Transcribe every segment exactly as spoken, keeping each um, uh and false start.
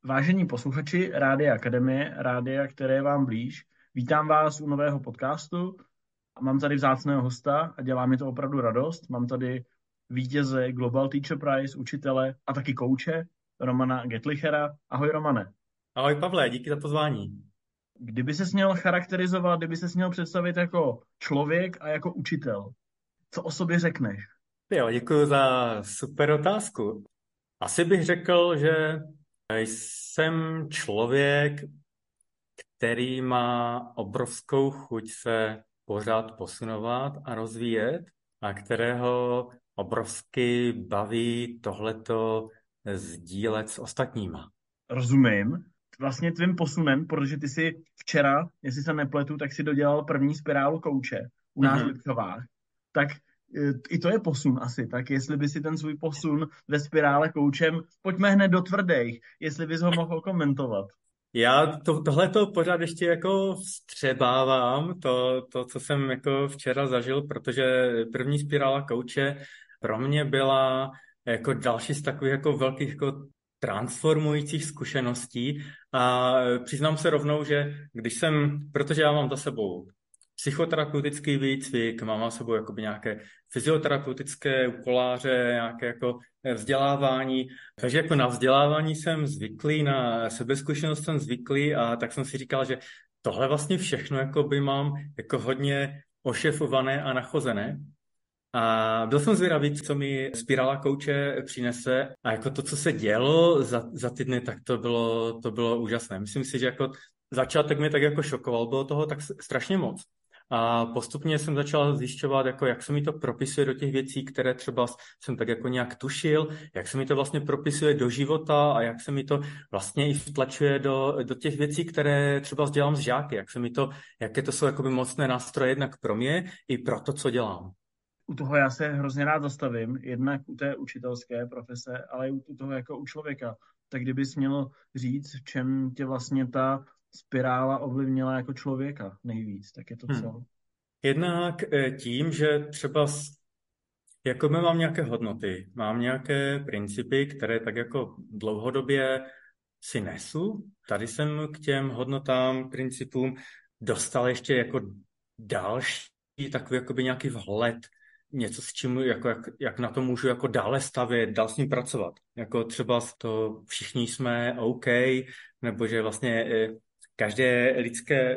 Vážení posluchači Rádia Akademie, rádia, které je vám blíž, vítám vás u nového podcastu. Mám tady vzácného hosta a dělá mi to opravdu radost. Mám tady vítěze Global Teacher Prize, učitele a taky kouče Romana Getlichera. Ahoj Romane. Ahoj Pavle, díky za pozvání. Kdyby ses měl charakterizovat, kdyby ses měl představit jako člověk a jako učitel, co o sobě řekneš? Jo, děkuji za super otázku. Asi bych řekl, že jsem člověk, který má obrovskou chuť se pořád posunovat a rozvíjet a kterého obrovsky baví tohleto sdílet s ostatníma. Rozumím. Vlastně tvým posunem, protože ty si včera, jestli se nepletu, tak si dodělal první spirálu kouče u nás v Mhm. Lipchovách. Tak e, i to je posun asi. Tak jestli by si ten svůj posun ve spirále koučem, pojďme hned do tvrdých, jestli bys ho mohl komentovat. Já to, tohleto pořád ještě jako vstřebávám, to, to, co jsem jako včera zažil, protože první spirála kouče pro mě byla jako další z takových jako velkých jako transformujících zkušeností a přiznám se rovnou, že když jsem, protože já mám za sebou psychoterapeutický výcvik, mám za sebou jakoby nějaké fyzioterapeutické úkoláře, nějaké jako vzdělávání, takže jako na vzdělávání jsem zvyklý, na sebezkušenost jsem zvyklý a tak jsem si říkal, že tohle vlastně všechno jakoby mám jako hodně ošefované a nachozené. A byl jsem zvědavý, co mi spirála kouče přinese a jako to, co se dělo za, za ty dny, tak to bylo, to bylo úžasné. Myslím si, že jako začátek mě tak jako šokoval, bylo toho tak strašně moc. A postupně jsem začal zjišťovat, jako jak se mi to propisuje do těch věcí, které třeba jsem tak jako nějak tušil, jak se mi to vlastně propisuje do života a jak se mi to vlastně i vtlačuje do, do těch věcí, které třeba dělám s žáky, jak se mi to, jaké to jsou jakoby mocné nástroje jednak pro mě i pro to, co dělám. U toho já se hrozně rád zastavím, jednak u té učitelské profese, ale i u toho jako u člověka. Tak kdybys měl říct, v čem tě vlastně ta spirála ovlivnila jako člověka nejvíc, tak je to co? Hmm. Jednak tím, že třeba jako my mám nějaké hodnoty, mám nějaké principy, které tak jako dlouhodobě si nesu. Tady jsem k těm hodnotám, principům dostal ještě jako další takový jakoby nějaký vhled, něco s čím, jako jak, jak na to můžu jako dále stavět, dál s ním pracovat. Jako třeba to všichni jsme OK, nebo že vlastně každé lidské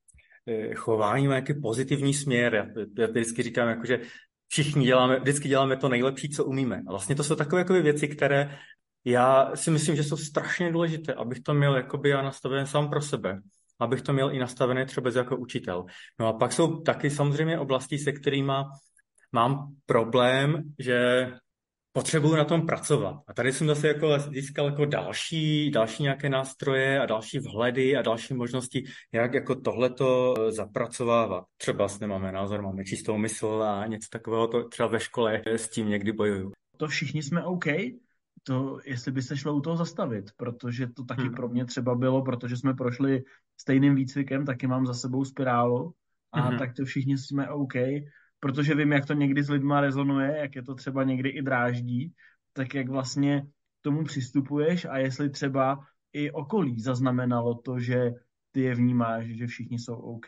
chování má nějaký pozitivní směr. Já, já vždycky říkám, jako, že všichni děláme, vždycky děláme to nejlepší, co umíme. A vlastně to jsou takové jakoby věci, které já si myslím, že jsou strašně důležité, abych to měl jakoby já nastavené sám pro sebe. Abych to měl i nastavené třeba jako učitel. No a pak jsou taky samozřejmě oblasti, se kterými mám problém, že potřebuju na tom pracovat. A tady jsem zase jako získal jako další, další nějaké nástroje a další vhledy a další možnosti, jak jako tohleto zapracovávat. Třeba nemáme názor, máme čistou mysl a něco takového, to třeba ve škole s tím někdy bojuju. To všichni jsme OK, to jestli by se šlo u toho zastavit, protože to taky Hmm. pro mě třeba bylo, protože jsme prošli stejným výcvikem, taky mám za sebou spirálu a Hmm. tak to všichni jsme OK, protože vím, jak to někdy s lidma rezonuje, jak je to třeba někdy i dráždí, tak jak vlastně k tomu přistupuješ a jestli třeba i okolí zaznamenalo to, že ty je vnímáš, že všichni jsou OK.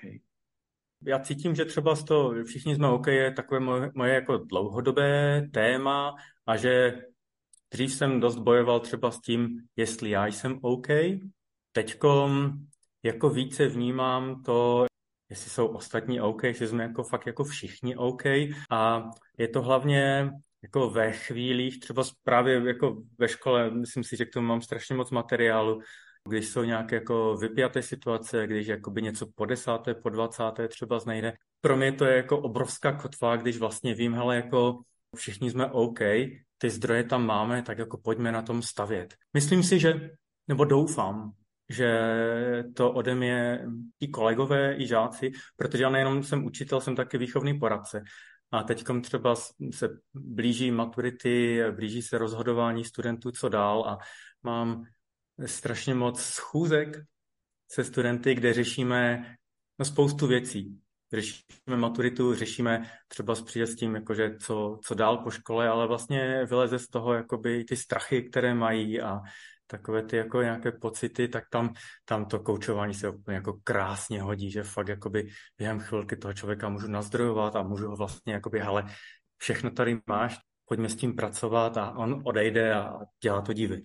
Já cítím, že třeba z toho všichni jsme OK je takové moje, moje jako dlouhodobé téma a že dřív jsem dost bojoval třeba s tím, jestli já jsem OK. Teďkom jako více vnímám to, jestli jsou ostatní OK, jestli jsme jako fakt jako všichni OK. A je to hlavně jako ve chvílích, třeba právě jako ve škole, myslím si, že k tomu mám strašně moc materiálu, když jsou nějaké jako vypjaté situace, když jakoby něco po desáté, po dvacáté třeba znejde. Pro mě to je jako obrovská kotva, když vlastně vím, hele, jako všichni jsme OK, ty zdroje tam máme, tak jako pojďme na tom stavět. Myslím si, že, nebo doufám, že to ode mě i kolegové, i žáci, protože já nejenom jsem učitel, jsem taky výchovný poradce. A teďkom třeba se blíží maturity, blíží se rozhodování studentů, co dál a mám strašně moc schůzek se studenty, kde řešíme no, spoustu věcí. Řešíme maturitu, řešíme třeba s tím, jakože co, co dál po škole, ale vlastně vyleze z toho jakoby ty strachy, které mají a takové ty jako nějaké pocity, tak tam, tam to koučování se úplně jako krásně hodí, že fakt jakoby během chvilky toho člověka můžu nazdrojovat a můžu ho vlastně jakoby, hele, všechno tady máš, pojďme s tím pracovat a on odejde a dělá to divy.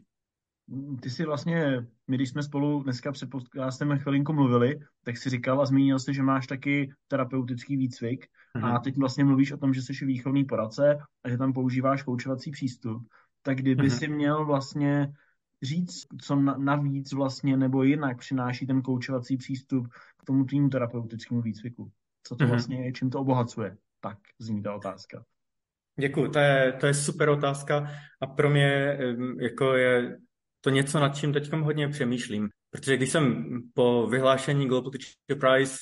Ty si vlastně, my když jsme spolu dneska před podcastem chvilinku mluvili, tak si říkal a zmínil jsi, že máš taky terapeutický výcvik a Mm-hmm. teď vlastně mluvíš o tom, že jsi výchovný poradce a že tam používáš koučovací přístup. Tak kdyby Mm-hmm. si měl vlastně říct, co na, navíc vlastně nebo jinak přináší ten koučovací přístup k tomu týmu terapeutickému výcviku. Co to Mm-hmm. vlastně je, čím to obohacuje? Tak zní ta otázka. Děkuju, to je, to je super otázka a pro mě jako je to něco, nad čím teď hodně přemýšlím. Protože když jsem po vyhlášení Global Teacher Prize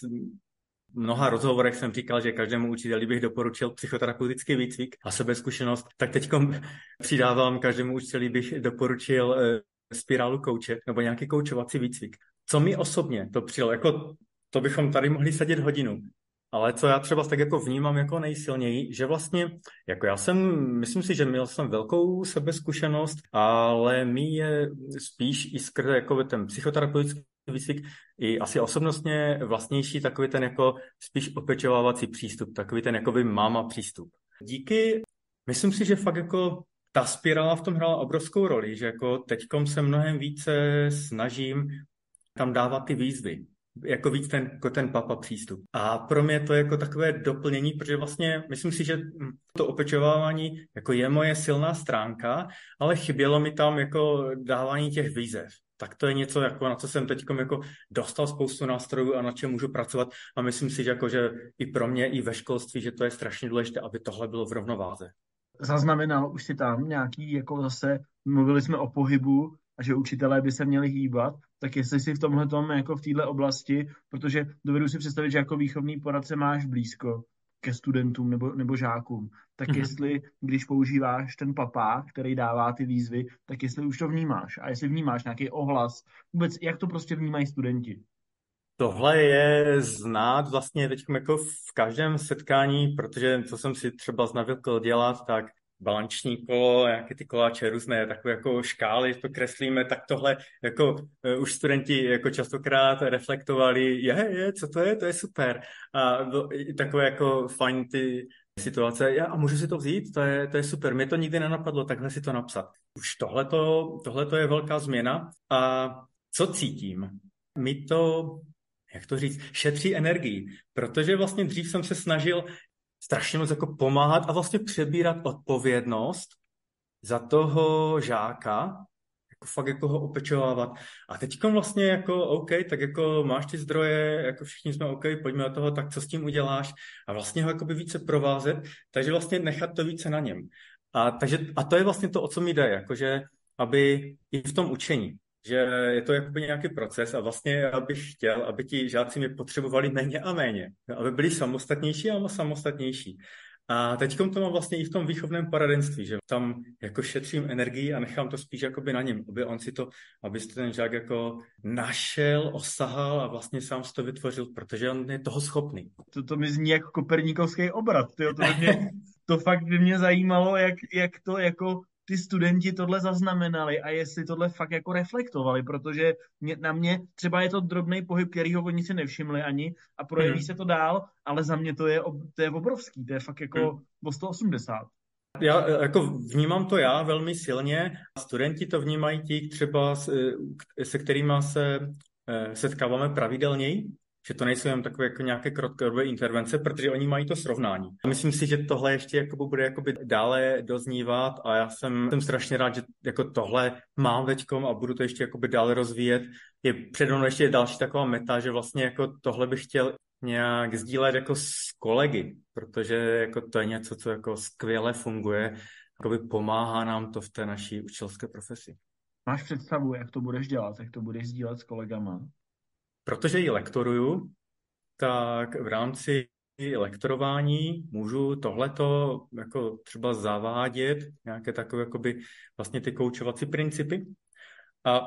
v mnoha rozhovorech jsem říkal, že každému učiteli bych doporučil psychoterapeutický výcvik a sebezkušenost, tak teď přidávám každému učiteli bych doporučil spirálu kouče nebo nějaký koučovací výcvik. Co mi osobně to přijelo, jako to bychom tady mohli sedět hodinu. Ale co já třeba tak jako vnímám jako nejsilněji, že vlastně, jako já jsem, myslím si, že měl jsem velkou sebezkušenost, ale mi je spíš i skrze jako ten psychoterapeutický výcvik i asi osobnostně vlastnější takový ten jako spíš opečovávací přístup, takový ten jakoby máma přístup. Díky, myslím si, že fakt jako ta spirála v tom hrála obrovskou roli, že jako teďkom se mnohem více snažím tam dávat ty výzvy. Jako víc ten, jako ten papa přístup. A pro mě to je jako takové doplnění, protože vlastně myslím si, že to opečovávání jako je moje silná stránka, ale chybělo mi tam jako dávání těch výzev. Tak to je něco, jako, na co jsem teď jako dostal spoustu nástrojů a na čem můžu pracovat. A myslím si, že, jako, že i pro mě, i ve školství, že to je strašně důležité, aby tohle bylo v rovnováze. Zaznamenal už si tam nějaký, jako zase, mluvili jsme o pohybu, a že učitelé by se měli hýbat, tak jestli si v tomhletom, jako v této oblasti, protože dovedu si představit, že jako výchovný poradce máš blízko ke studentům nebo, nebo žákům, tak mm-hmm. jestli, když používáš ten papák, který dává ty výzvy, tak jestli už to vnímáš a jestli vnímáš nějaký ohlas, vůbec jak to prostě vnímají studenti. Tohle je znát vlastně teď jako v každém setkání, protože co jsem si třeba znavykl dělat, tak balanční kolo, nějaké ty koláče různé, takové jako škály, to kreslíme, tak tohle jako uh, už studenti jako častokrát reflektovali, je, je, co to je, to je super. A do, takové jako fajn ty situace, já, a můžu si to vzít, to je, to je super, mě to nikdy nenapadlo takhle si to napsat. Už tohleto, tohleto je velká změna a co cítím? Mi to, jak to říct, šetří energii, protože vlastně dřív jsem se snažil strašně moc jako pomáhat a vlastně přebírat odpovědnost za toho žáka, jako fakt jako ho opečovávat. A teďkom vlastně jako OK, tak jako máš ty zdroje, jako všichni jsme OK, pojďme do toho, tak co s tím uděláš? A vlastně ho jakoby více provázet, takže vlastně nechat to více na něm. A, takže, a to je vlastně to, o co mi jde, jakože aby i v tom učení, že je to jako nějaký proces a vlastně abych chtěl, aby ti žáci mě potřebovali méně a méně, aby byli samostatnější a samostatnější. A teď to mám vlastně i v tom výchovném poradenství, že tam jako šetřím energii a nechám to spíš jakoby na něm, aby on si to, aby si ten žák jako našel, osahal a vlastně sám si to vytvořil, protože on je toho schopný. To, to mi zní jako koperníkovský obrat, tyjo, to, by mě, to fakt by mě zajímalo, jak, jak to jako ty studenti tohle zaznamenali a jestli tohle fakt jako reflektovali, protože mě, na mě třeba je to drobný pohyb, kterýho oni si nevšimli ani a projeví mm. se to dál, ale za mě to je, to je obrovský, to je fakt jako mm. o sto osmdesát. Já jako vnímám to já velmi silně a studenti to vnímají ti třeba, se kterými se setkáváme pravidelněji, že to nejsou jen takové jako nějaké krátkodobé intervence, protože oni mají to srovnání. Myslím si, že tohle ještě jakoby bude jakoby dále doznívat a já jsem, jsem strašně rád, že jako tohle mám teďkom a budu to ještě jakoby dále rozvíjet. Je přede mnou ještě další taková meta, že vlastně jako tohle bych chtěl nějak sdílet jako s kolegy, protože jako to je něco, co jako skvěle funguje, jakoby pomáhá nám to v té naší učitelské profesi. Máš představu, jak to budeš dělat, jak to budeš sdílet s kolegama? Protože ji lektoruju, tak v rámci lektorování můžu tohleto jako třeba zavádět, nějaké takové jakoby vlastně ty koučovací principy. A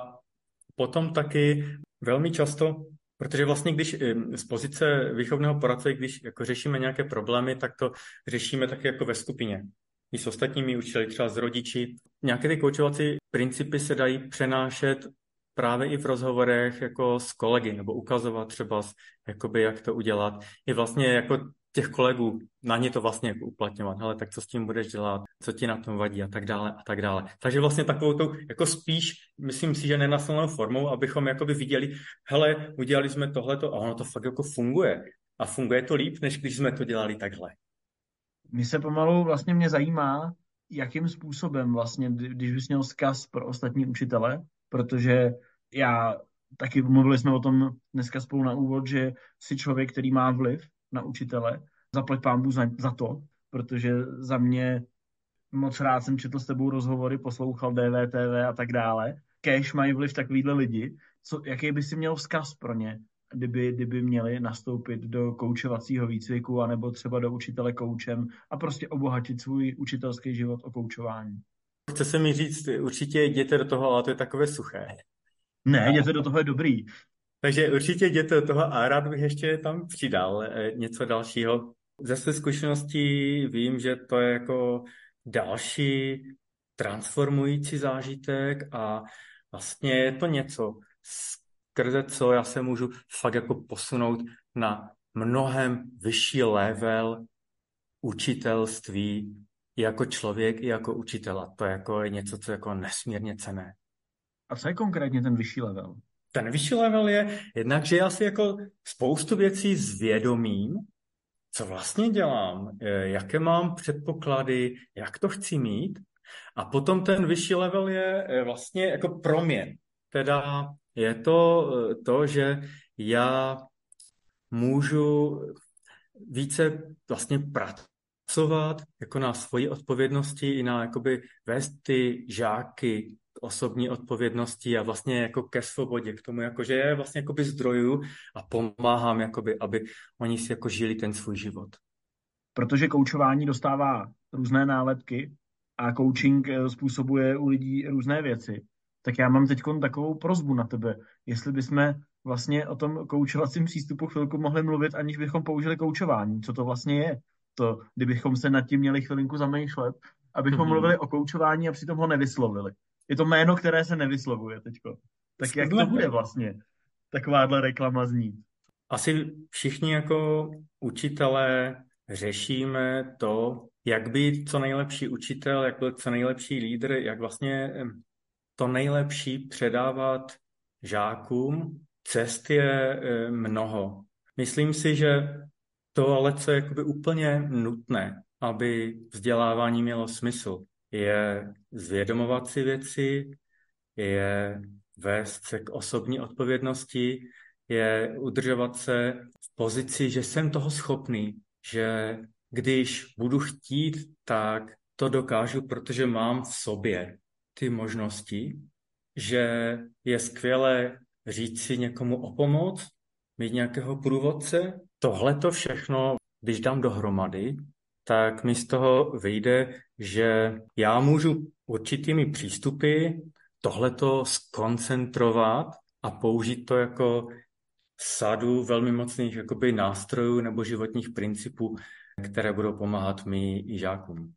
potom taky velmi často, protože vlastně když z pozice výchovného poradce, když jako řešíme nějaké problémy, tak to řešíme taky jako ve skupině. I s ostatními učiteli, třeba s rodiči. Nějaké ty koučovací principy se dají přenášet právě i v rozhovorech jako s kolegy, nebo ukazovat třeba, jakoby, jak to udělat. I vlastně jako těch kolegů, na ně to vlastně jako uplatňovat. Hele, tak co s tím budeš dělat, co ti na tom vadí a tak dále a tak dále. Takže vlastně takovou tou, jako spíš, myslím si, že nenasilnou formou, abychom jakoby viděli, hele, udělali jsme tohleto a ono to fakt jako funguje. A funguje to líp, než když jsme to dělali takhle. Mě se pomalu vlastně mě zajímá, jakým způsobem vlastně, kdy- když bys měl vzkaz pro ostatní učitele, protože já taky mluvili jsme o tom dneska spolu na úvod, že jsi člověk, který má vliv na učitele, zaplať pánbůh za, za to, protože za mě moc rád jsem četl s tebou rozhovory, poslouchal D V T V a tak dále. Kéž mají vliv takovýhle lidi. Co, jaký by si měl vzkaz pro ně, kdyby, kdyby měli nastoupit do koučovacího výcviku anebo třeba do učitele koučem a prostě obohatit svůj učitelský život o koučování? Chce se mi říct, určitě jděte do toho, ale to je takové suché. Ne, jděte do toho, je dobrý. Takže určitě jděte do toho a rád bych ještě tam přidal eh, něco dalšího. Ze své zkušeností vím, že to je jako další transformující zážitek a vlastně je to něco, skrze co já se můžu fakt jako posunout na mnohem vyšší level učitelství i jako člověk, i jako učitel. A to je jako něco, co je jako nesmírně cenné. A co je konkrétně ten vyšší level? Ten vyšší level je jednak, že já si jako spoustu věcí zvědomím, co vlastně dělám, jaké mám předpoklady, jak to chci mít. A potom ten vyšší level je vlastně jako proměn. Teda je to to, že já můžu více vlastně pracovat jako na svoji odpovědnosti i na jakoby vést ty žáky k osobní odpovědnosti a vlastně jako ke svobodě, k tomu, jako, že je vlastně jakoby zdroju a pomáhám, jakoby, aby oni si jako žili ten svůj život. Protože koučování dostává různé nálepky a coaching způsobuje u lidí různé věci, tak já mám teď takovou prosbu na tebe. Jestli bychom vlastně o tom koučovacím přístupu chvilku mohli mluvit, aniž bychom použili koučování. Co to vlastně je? To, kdybychom se nad tím měli chvilinku zamýšlet, abychom mm-hmm. mluvili o koučování a přitom ho nevyslovili. Je to jméno, které se nevyslovuje teďko. Tak jak to bude vlastně takováhle reklama znít? Asi všichni jako učitelé řešíme to, jak být co nejlepší učitel, jak být co nejlepší lídr, jak vlastně to nejlepší předávat žákům. Cest je mnoho. Myslím si, že to ale, co je jakoby úplně nutné, aby vzdělávání mělo smysl, je zvědomovat si věci, je vést se k osobní odpovědnosti, je udržovat se v pozici, že jsem toho schopný, že když budu chtít, tak to dokážu, protože mám v sobě ty možnosti, že je skvělé říct si někomu o pomoc, mít nějakého průvodce. Tohle to všechno, když dám dohromady, tak mi z toho vyjde, že já můžu určitými přístupy tohleto zkoncentrovat a použít to jako sadu velmi mocných jakoby nástrojů nebo životních principů, které budou pomáhat mi i žákům.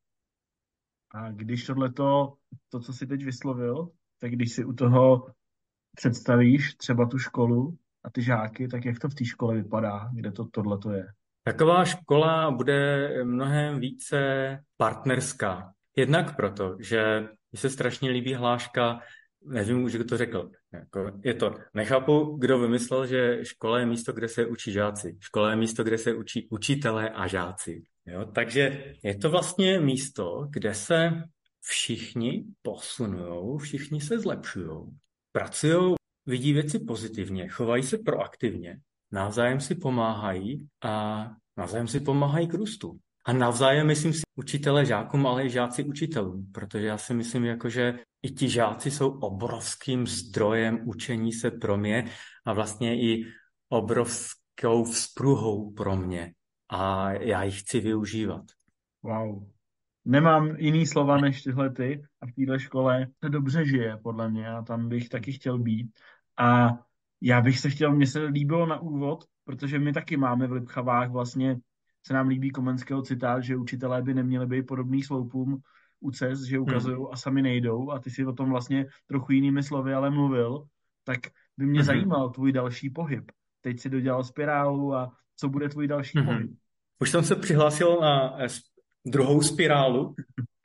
A když tohleto, to, co jsi teď vyslovil, tak když si u toho představíš třeba tu školu a ty žáky, tak jak to v té škole vypadá, kde to tohleto je? Taková škola bude mnohem více partnerská. Jednak proto, že mi se strašně líbí hláška, nevím už, kdo to řekl. Jako, je to, nechápu, kdo vymyslel, že škola je místo, kde se učí žáci. Škola je místo, kde se učí učitelé a žáci. Jo? Takže je to vlastně místo, kde se všichni posunujou, všichni se zlepšujou, pracují, vidí věci pozitivně, chovají se proaktivně, navzájem si pomáhají a navzájem si pomáhají k růstu. A navzájem, myslím si, učitelé žákům, ale i žáci učitelům, protože já si myslím, jako, že i ti žáci jsou obrovským zdrojem učení se pro mě a vlastně i obrovskou vzpruhou pro mě. A já ji chci využívat. Wow. Nemám jiný slova než tyhle ty a v téhle škole to dobře žije, podle mě, a tam bych taky chtěl být. A já bych se chtěl, mně se líbilo na úvod, protože my taky máme v Lipchavách vlastně, se nám líbí Komenského citát, že učitelé by neměli být podobný sloupům. u cest, že Hmm. ukazují a sami nejdou a ty si o tom vlastně trochu jinými slovy ale mluvil, tak by mě Mhm. zajímal tvůj další pohyb. Teď si dodělal spirálu a co bude tvůj další pohyb? Mhm. Už jsem se přihlásil na eh, s- druhou spirálu,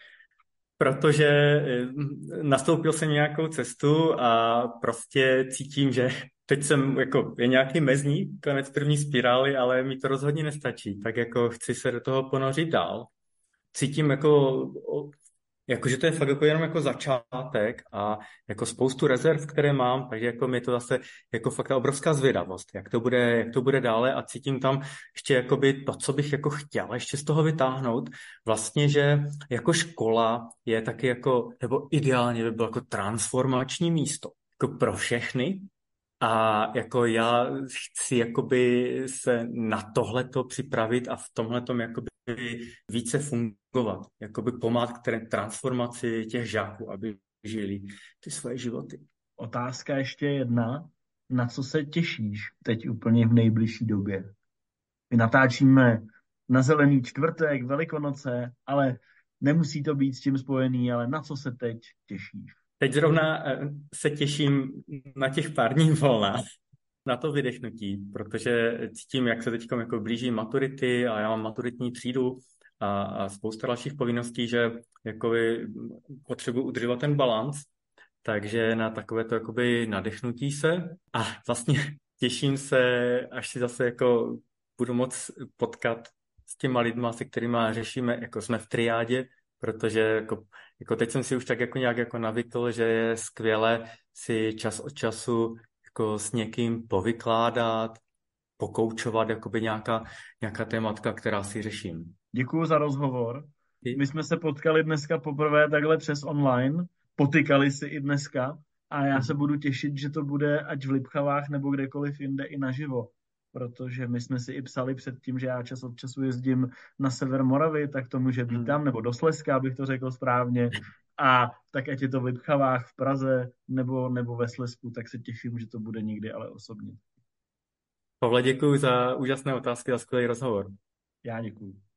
protože eh, nastoupil jsem nějakou cestu a prostě cítím, že teď jsem, jako, je nějaký mezní konec první spirály, ale mi to rozhodně nestačí, tak jako chci se do toho ponořit dál. Cítím jako, o- jako, že to je fakt jako jenom jako začátek a jako spoustu rezerv, které mám, takže jako mi je to zase jako fakt ta obrovská zvědavost, jak to bude, jak to bude dále a cítím tam ještě jakoby to, co bych jako chtěl ještě z toho vytáhnout, vlastně, že jako škola je taky jako, nebo ideálně by bylo jako transformační místo, jako pro všechny, a jako já chci jakoby se na tohleto připravit a v tomhletom jakoby více fungovat, jakoby pomáhat k té transformaci těch žáků, aby žili ty svoje životy. Otázka ještě jedna. Na co se těšíš teď úplně v nejbližší době? My natáčíme na Zelený čtvrtek, Velikonoce, ale nemusí to být s tím spojený, ale na co se teď těšíš? Teď zrovna eh, se těším na těch pár dní volna, na to vydechnutí, protože cítím, jak se teď jako blíží maturity a já mám maturitní třídu a, a spousta dalších povinností, že jakoby potřebuji udržovat ten balans, takže na takové to jakoby nadechnutí se a vlastně těším se, až si zase jako budu moc potkat s těma lidma, se kterými řešíme, jako jsme v triádě, protože jako, jako teď jsem si už tak jako nějak jako navykl, že je skvěle si čas od času jako s někým povykládat, pokoučovat, jakoby nějaká, nějaká tématka, která si řeším. Děkuji za rozhovor. Ty? My jsme se potkali dneska poprvé takhle přes online, potykali si i dneska a já se Mhm. budu těšit, že to bude ať v Lipchavách nebo kdekoliv jinde i naživo, protože my jsme si i psali před tím, že já čas od času jezdím na sever Moravy, tak to může být Mhm. tam, nebo do Slezska, abych to řekl správně, a tak ať je to v Lipchavách, v Praze nebo, nebo ve Slezsku, tak se těším, že to bude někdy ale osobně. Pavle, děkuji za úžasné otázky a skvělý rozhovor. Já děkuji.